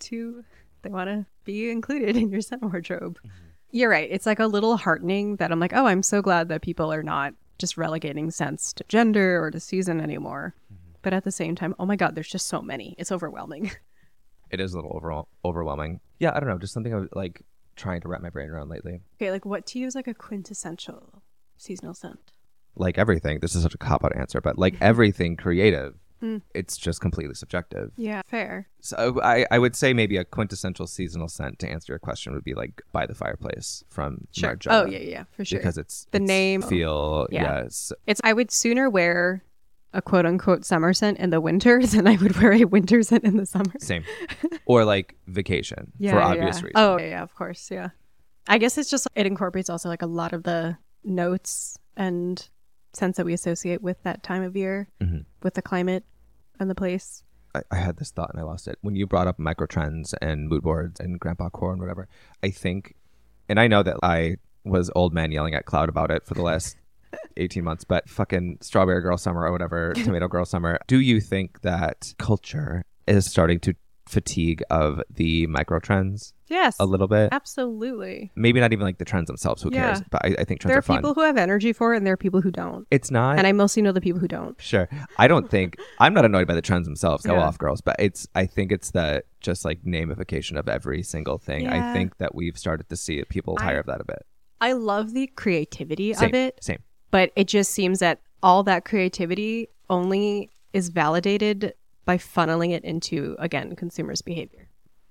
they want to be included in your scent wardrobe. You're right. It's like a little heartening that I'm like, oh, I'm so glad that people are not just relegating scents to gender or to season anymore. But at the same time, oh my God, there's just so many. It's overwhelming. It is a little overwhelming. Yeah, I don't know. Just something I'm like trying to wrap my brain around lately. Okay, like what to use like a quintessential seasonal scent? Like everything. This is such a cop-out answer, but like everything creative, it's just completely subjective. Yeah, fair. So I would say maybe a quintessential seasonal scent to answer your question would be like By the Fireplace from Margiela. Oh, yeah, for sure. Because it's name. Feel, Yeah. yes. I would sooner wear a quote unquote summer scent in the winter than I would wear a winter scent in the summer. Same. Or like Vacation for obvious reasons. Oh, yeah, of course. Yeah. I guess it's just, it incorporates also like a lot of the notes and scents that we associate with that time of year, with the climate and the place. I had this thought and I lost it. When you brought up microtrends and mood boards and grandpa core and whatever, I think, and I know that I was old man yelling at Cloud about it for the last 18 months, but fucking Strawberry Girl Summer or whatever, Tomato Girl Summer. Do you think that culture is starting to fatigue of the microtrends? Yes. A little bit? Absolutely. Maybe not even like the trends themselves. Who cares? But I think trends there are fun. There are people who have energy for it and there are people who don't. It's not. And I mostly know the people who don't. Sure. I don't think, I'm not annoyed by the trends themselves. Go off, girls. But I think it's the just like namification of every single thing. I think that we've started to see people tire of that a bit. I love the creativity of it. Same. But it just seems that all that creativity only is validated by funneling it into, again, consumers' behavior.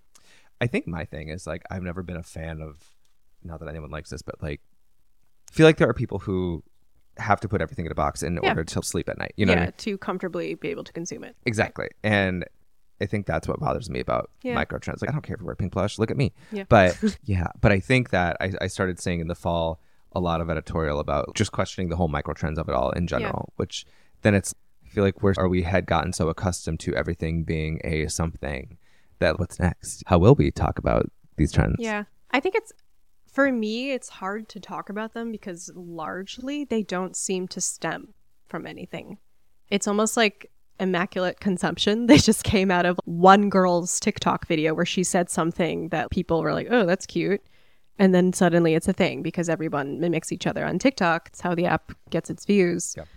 I think my thing is like I've never been a fan of, not that anyone likes this, but like I feel like there are people who have to put everything in a box in order to sleep at night. You know what I mean? To comfortably be able to consume it. Exactly. And I think that's what bothers me about microtrends. Like I don't care if you wear pink plush, look at me. Yeah. But but I think that I started seeing in the fall a lot of editorial about just questioning the whole microtrends of it all in general, which then I feel like we had gotten so accustomed to everything being a something that what's next? How will we talk about these trends? Yeah. I think for me, it's hard to talk about them because largely they don't seem to stem from anything. It's almost like immaculate consumption. They just came out of one girl's TikTok video where she said something that people were like, oh, that's cute. And then suddenly it's a thing because everyone mimics each other on TikTok. It's how the app gets its views. Yeah.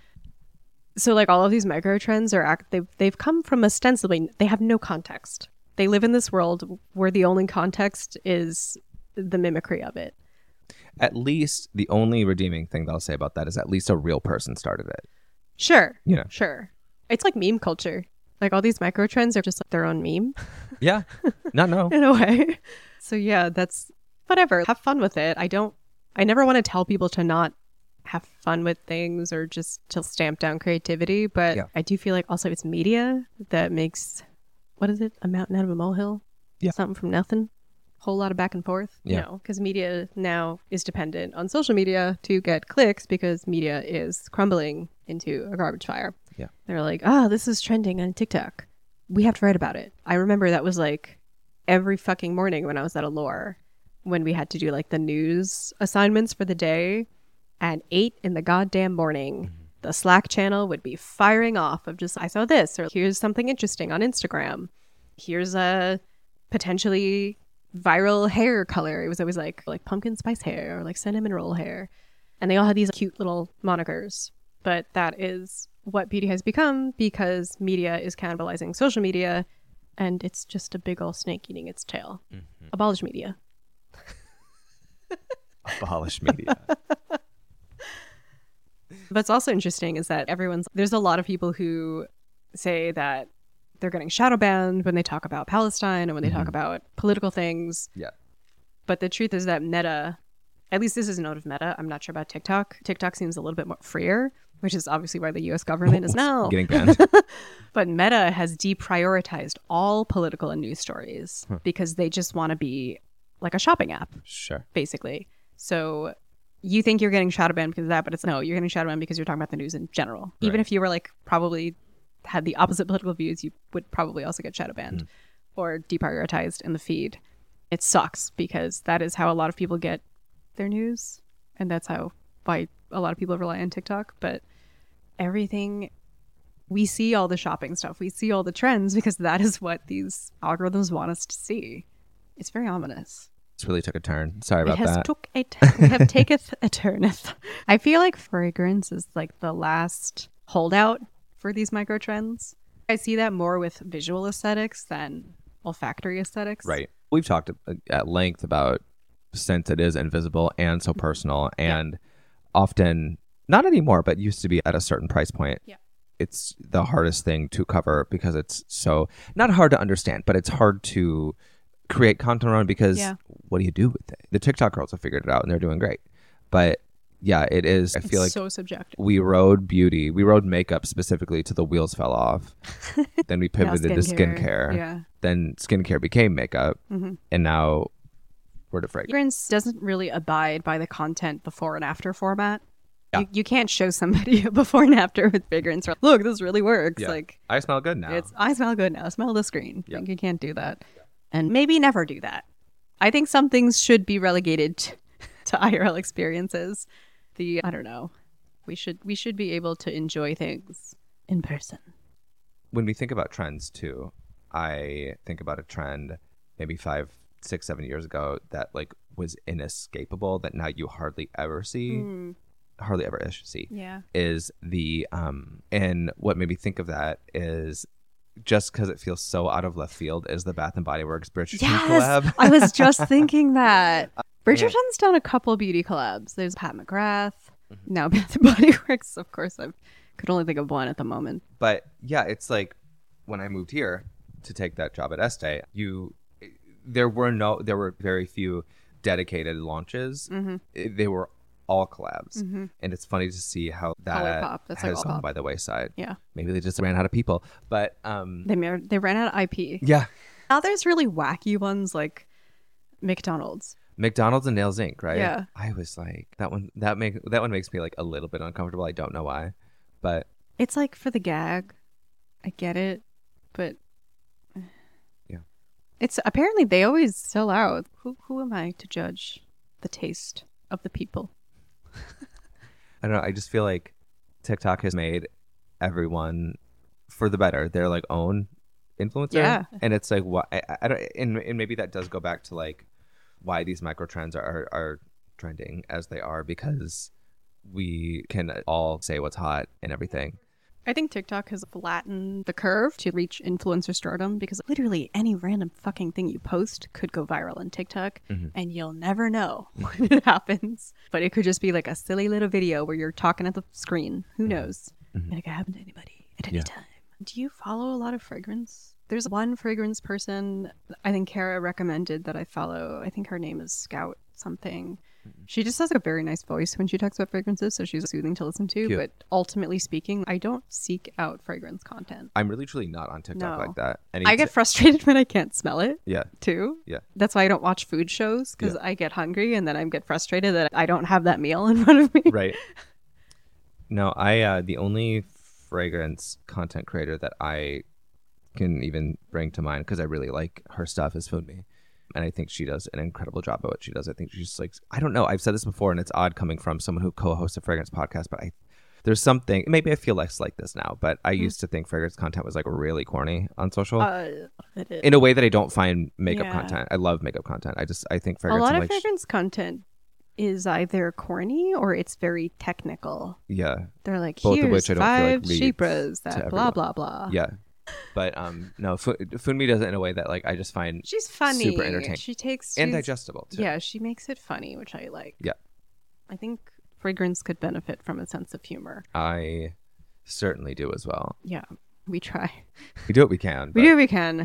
So like all of these micro trends they've come from ostensibly, they have no context. They live in this world where the only context is the mimicry of it. At least the only redeeming thing that I'll say about that is at least a real person started it. Sure. Yeah. Sure. It's like meme culture. Like all these micro trends are just like their own meme Yeah. No. in a way. So yeah, that's whatever. Have fun with it. I never want to tell people to not have fun with things or just to stamp down creativity. But Yeah. I do feel like also it's media that makes, what is it? A mountain out of a molehill? Yeah. Something from nothing. Whole lot of back and forth. Yeah. You know, because media now is dependent on social media to get clicks because media is crumbling into a garbage fire. Yeah. They're like, this is trending on TikTok. We have to write about it. I remember that was like every fucking morning when I was at Allure, when we had to do like the news assignments for the day at 8 in the goddamn morning. The Slack channel would be firing off of just, I saw this, or here's something interesting on Instagram. Here's a potentially viral hair color. It was always like pumpkin spice hair or like cinnamon roll hair. And they all had these cute little monikers. But that is what beauty has become because media is cannibalizing social media and it's just a big old snake eating its tail. Abolish media. Abolish media. What's also interesting is that there's a lot of people who say that they're getting shadow banned when they talk about Palestine and when they talk about political things. Yeah. But the truth is that Meta, at least this is a note of Meta, I'm not sure about TikTok. TikTok seems a little bit more freer, which is obviously why the US government is now Getting banned. But Meta has deprioritized all political and news stories because they just want to be like a shopping app, Sure. basically. So you think you're getting shadow banned because of that, but it's no, you're getting shadow banned because you're talking about the news in general. Even Right. if you were like probably had the opposite political views, you would probably also get shadow banned or deprioritized in the feed. It sucks because that is how a lot of people get their news. And that's why a lot of people rely on TikTok. But everything, we see all the shopping stuff. We see all the trends because that is what these algorithms want us to see. It's very ominous. This really took a turn. Sorry about It has that. we have taketh a turneth. I feel like fragrance is like the last holdout for these micro trends. I see that more with visual aesthetics than olfactory aesthetics. Right. We've talked at length about scent that is invisible and so personal and often, not anymore, but used to be at a certain price point. Yeah. It's the hardest thing to cover because it's so, not hard to understand, but it's hard to create content around because what do you do with it? The TikTok girls have figured it out and they're doing great. But yeah, it is. I feel like so subjective. we rode makeup specifically to the wheels fell off. Then we pivoted to skincare. Yeah. Then skincare became makeup. And now we're to fragrance. Fragrance doesn't really abide by the content before and after format. Yeah. You can't show somebody a before and after with fragrance. Look, this really works. Yeah. Like I smell good now. I smell good now. Smell the screen. Yeah. Like, you can't do that. And maybe never do that. I think some things should be relegated to IRL experiences. I don't know. We should be able to enjoy things in person. When we think about trends too, I think about a trend maybe 5, 6, 7 years ago that like was inescapable that now you hardly ever see. Yeah. Is the and what made me think of that is just because it feels so out of left field is the Bath and Body Works Bridgerton collab. I was just thinking that. Bridgerton's done a couple beauty collabs. There's Pat McGrath. Now Bath and Body Works. Of course, I could only think of one at the moment. But yeah, it's like when I moved here to take that job at Estee, there were very few dedicated launches. They were all collabs. And it's funny to see how that ColourPop. has gone by the wayside. Yeah. Maybe they just ran out of people. But They ran out of IP. yeah. Now there's really wacky ones like McDonald's. McDonald's and Nails Inc., right? Yeah. I was like, that one makes me like a little bit uncomfortable. I don't know why. But It's like for the gag. I get it, but yeah. It's apparently they always sell out. Who am I to judge the taste of the people? I don't know. I just feel like TikTok has made everyone for the better. They're like own influencer. Yeah. And it's like, what I don't, and maybe that does go back to like why these micro trends are trending as they are, because we can all say what's hot and everything. I think TikTok has flattened the curve to reach influencer stardom because literally any random fucking thing you post could go viral on TikTok and you'll never know when it happens. But it could just be like a silly little video where you're talking at the screen. Who knows? And it could happen to anybody at any time. Do you follow a lot of fragrance? There's one fragrance person I think Kara recommended that I follow. I think her name is Scout something. She just has a very nice voice when she talks about fragrances, so she's soothing to listen to. Cute. But ultimately speaking, I don't seek out fragrance content. I'm really truly not on TikTok No. like that. I get frustrated when I can't smell it yeah. too. Yeah. That's why I don't watch food shows, because Yeah. I get hungry and then I get frustrated that I don't have that meal in front of me. Right. No, I the only fragrance content creator that I can even bring to mind, because I really like her stuff, is Funmi. And I think she does an incredible job at what she does. I think she's like, I don't know, I've said this before and it's odd coming from someone who co-hosts a fragrance podcast, but there's something, maybe I feel less like this now, but I used to think fragrance content was like really corny on social It is. in a way that I don't find makeup Yeah. content. I love makeup content. I think A fragrance, lot I'm of like, fragrance content is either corny or it's very technical. yeah, They're like, Both of here's which I don't feel like 5 reads Shepras to that blah, everyone. blah, blah. yeah. But no, Funmi does it in a way that like I just find She's funny. super entertaining. And and digestible too. Yeah, she makes it funny, which I like. Yeah. I think fragrance could benefit from a sense of humor. I certainly do as well. Yeah, we try. We do what we can. We do what we can.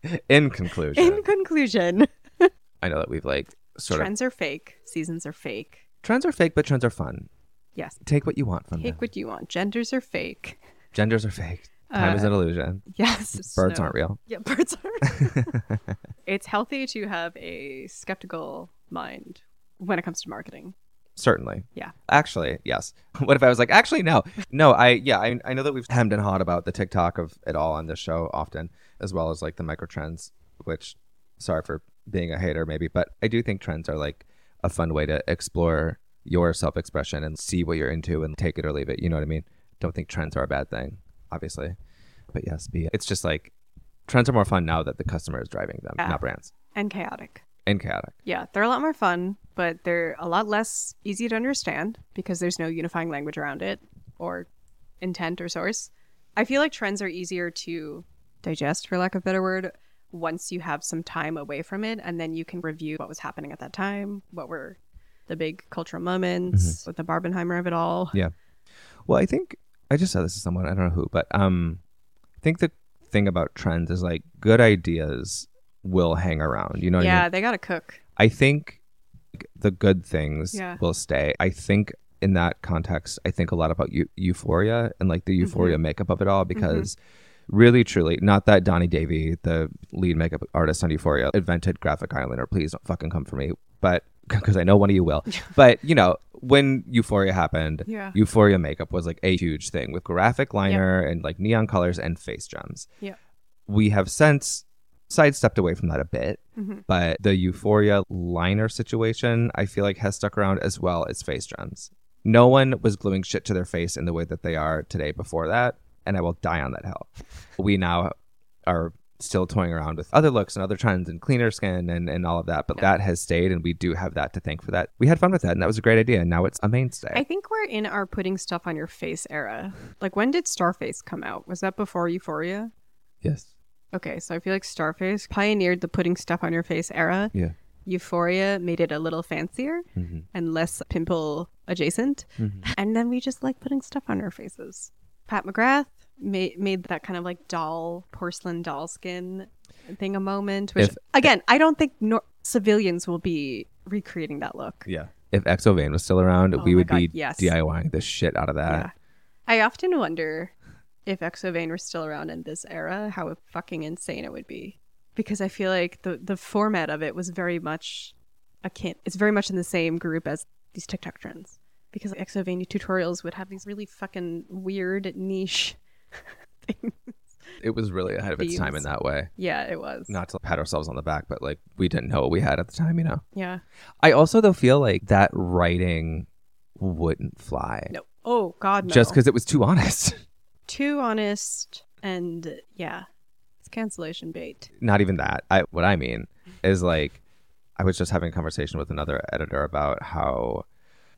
In conclusion, In conclusion, I know that we've like sort of trends are fake. Seasons are fake. trends are fake, but trends are fun. Yes. Take what you want from them. Take what you want. Genders are fake. Genders are fake. Time is an illusion. Yes. Birds snow. aren't real. Yeah, birds are. It's healthy to have a skeptical mind when it comes to marketing. Certainly. Yeah. Actually, yes. What if I was like, actually, no. No, I know that we've hemmed and hawed about the TikTok of it all on this show often, as well as like the micro trends, which, sorry for being a hater maybe, but I do think trends are like a fun way to explore your self-expression and see what you're into and take it or leave it. You know what I mean? Don't think trends are a bad thing, obviously. But yes, it's just like trends are more fun now that the customer is driving them, Yeah. not brands. And chaotic. And chaotic. Yeah, they're a lot more fun, but they're a lot less easy to understand because there's no unifying language around it or intent or source. I feel like trends are easier to digest, for lack of a better word, once you have some time away from it, and then you can review what was happening at that time, what were the big cultural moments, with the Barbenheimer of it all. Yeah. Well, I think I just said this to someone, I don't know who, but I think the thing about trends is like good ideas will hang around. You know what I mean? Yeah, they gotta cook. I think the good things Yeah. will stay. I think in that context, I think a lot about Euphoria and like the Euphoria makeup of it all, because really, truly, not that Donnie Davy, the lead makeup artist on Euphoria, invented graphic eyeliner. Please don't fucking come for me. But because I know one of you will. But, you know, when Euphoria happened, Yeah. Euphoria makeup was like a huge thing with graphic liner and like neon colors and face gems. Yeah. We have since sidestepped away from that a bit, but the Euphoria liner situation, I feel like has stuck around as well as face gems. No one was gluing shit to their face in the way that they are today before that, and I will die on that hill. We now are still toying around with other looks and other trends and cleaner skin and all of that, but that has stayed, and we do have that to thank for that. We had fun with that, and that was a great idea, and now it's a mainstay. I think we're in our putting stuff on your face era. Like, when did Starface come out? Was that before Euphoria? Yes. Okay, so I feel like Starface pioneered the putting stuff on your face era. Yeah. Euphoria made it a little fancier and less pimple adjacent. And then we just like putting stuff on our faces. Pat McGrath made that kind of like porcelain doll skin thing a moment, which again, I don't think civilians will be recreating that look. Yeah. If Exo Vane was still around, we my would God, be yes. DIYing the shit out of that. Yeah. I often wonder if Exo Vane were still around in this era, how fucking insane it would be. Because I feel like the format of it was very much akin. It's very much in the same group as these TikTok trends. Because Exo Vane tutorials would have these really fucking weird niche things. It was really ahead of its time in Themes. that way. Yeah, it was. Not to pat ourselves on the back, but like we didn't know what we had at the time, you know. Yeah. I also though feel like that writing wouldn't fly. No. Oh God, no. Just because it was too honest. Too honest, and yeah, it's cancellation bait. Not even that. What I mean is like I was just having a conversation with another editor about how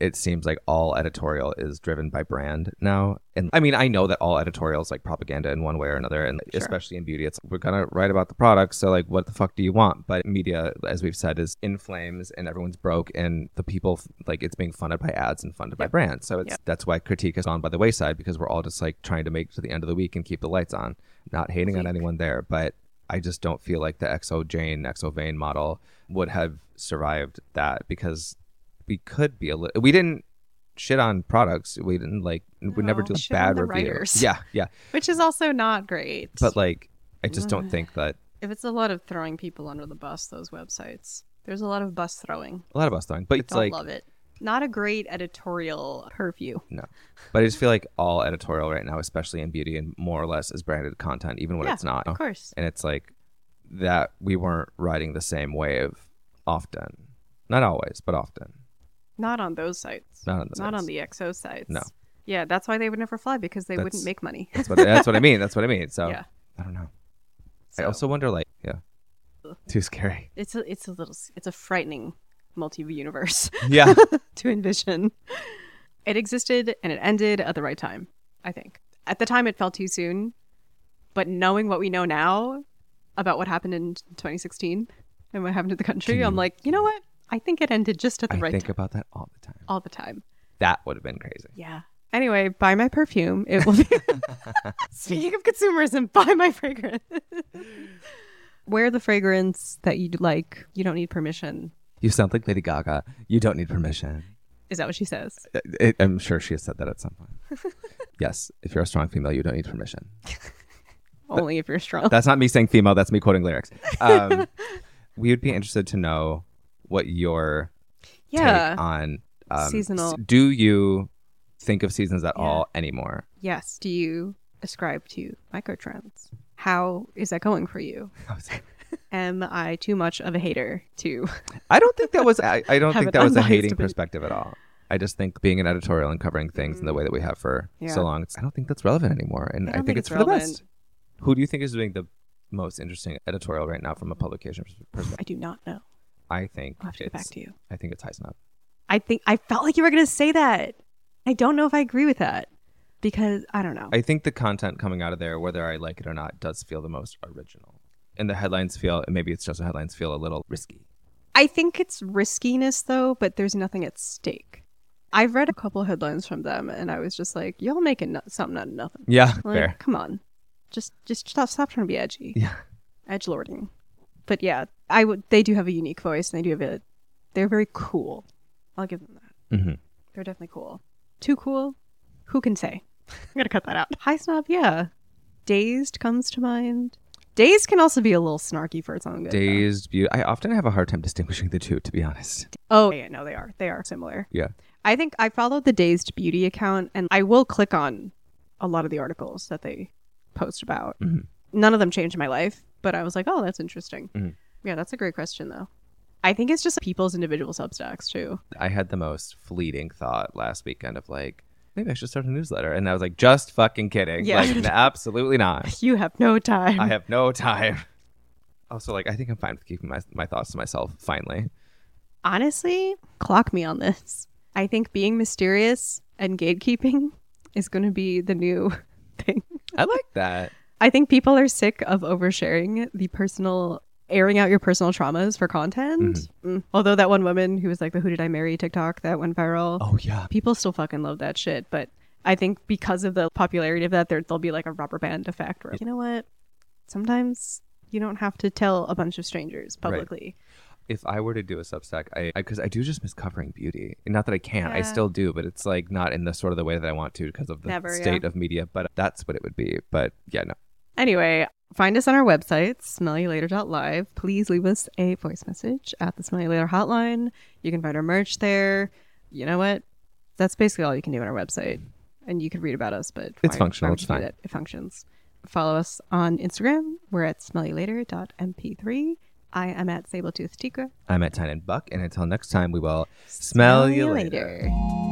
it seems like all editorial is driven by brand now. And I mean, I know that all editorial is like propaganda in one way or another. And Sure. especially in beauty, it's we're going to write about the product. So like, what the fuck do you want? But media, as we've said, is in flames and everyone's broke. And the people, like, it's being funded by ads and funded by brands. So it's that's why critique has gone by the wayside, because we're all just like trying to make it to the end of the week and keep the lights on. Not hating on anyone there, but I just don't feel like the XO Jane, XO Vane model would have survived that, because we could be we didn't shit on products. We didn't we never do shit bad on the reviews. writers. Yeah. Which is also not great. But like, I just don't think that if it's a lot of throwing people under the bus, those websites, there's a lot of bus throwing. a lot of us throwing, but it's Don't like, love it. Not a great editorial purview. no. But I just feel like all editorial right now, especially in beauty, and more or less is branded content, even when it's not. Of course. And it's like that we weren't riding the same wave often. Not always, but often. Not on those sites. Not on the Not sites. on the XO sites. No. Yeah, that's why they would never fly, because they That's- wouldn't make money. That's what I mean. That's what I mean. So Yeah. I don't know. So, I also wonder, like, too scary. it's a frightening multi-universe Yeah. to envision. It existed and it ended at the right time, I think. At the time, it felt too soon, but knowing what we know now about what happened in 2016 and what happened to the country, I'm like, you know what? I think it ended just at the I right think time. about that all the time. All the time. That would have been crazy. Yeah. Anyway, buy my perfume. It will be. Speaking of consumerism, buy my fragrance. Wear the fragrance that you like. You don't need permission. You sound like Lady Gaga. You don't need permission. Is that what she says? I'm sure she has said that at some point. Yes. If you're a strong female, you don't need permission. Only if you're strong. That's not me saying female. That's me quoting lyrics. We would be interested to know what your Yeah. take on Seasonal. Do you think of seasons at all anymore? Yes. Do you ascribe to microtrends? How is that going for you? Am I too much of a hater to... I don't think that was. I don't Have think an that was a unbiased hating opinion. perspective at all. I just think being an editorial and covering things in the way that we have for Yeah. so long, I don't think that's relevant anymore. And I don't think think it's it's for the relevant. best. Who do you think is doing the most interesting editorial right now from a publication perspective? I do not know. I think I'll have to get back to you. I think it's Heisen Up. I felt like you were going to say that. I don't know if I agree with that, because I don't know. I think the content coming out of there, whether I like it or not, does feel the most original. And the headlines feel, maybe it's just the headlines feel a little risky. I think it's riskiness though, but there's nothing at stake. I've read a couple headlines from them, and I was just like, "Y'all making something out of nothing." Yeah, Like, fair. come on, just stop trying to be edgy, Yeah. edge lording. But yeah, They do have a unique voice, and they do have they're very cool. I'll give them that. Mm-hmm. They're definitely cool. Too cool? Who can say? I'm gonna cut that out. High Snob, yeah. Dazed comes to mind. Dazed can also be a little snarky for its own good. though. Dazed Beauty. I often have a hard time distinguishing the two, to be honest. Oh, yeah, no, they are. They are similar. Yeah. I think I followed the Dazed Beauty account, and I will click on a lot of the articles that they post about. Mhm. None of them changed my life, but I was like, oh, that's interesting. Mhm. Yeah, that's a great question, though. I think it's just people's individual Substacks, too. I had the most fleeting thought last weekend of like, maybe I should start a newsletter. And I was like, just fucking kidding. Yeah. Like, absolutely not. You have no time. I have no time. Also, like, I think I'm fine with keeping my thoughts to myself, finally. Honestly, clock me on this. I think being mysterious and gatekeeping is going to be the new thing. I like that. I think people are sick of oversharing airing out your personal traumas for content. Although that one woman who was like the "Who Did I Marry" TikTok that went viral, Oh, yeah. people still fucking love that shit. But I think because of the popularity of that, there'll be like a rubber band effect where, you know what? Sometimes you don't have to tell a bunch of strangers publicly. If I were to do a Substack, because I do just miss covering beauty. Not that I can't, I Yeah. still do, but it's like not in the sort of the way that I want to because of the Never, state yeah. of media. But that's what it would be. But yeah, no. Anyway, find us on our website, smellylater.live. Please leave us a voice message at the Smelly Later hotline. You can find our merch there. You know what? That's basically all you can do on our website. And you can read about us, but It's why functional, would it's you do fine. that? It functions. Follow us on Instagram. We're at smellylater.mp3. I am at Sabletooth Tika. I'm at Tyne and Buck, and until next time, we will smell you later.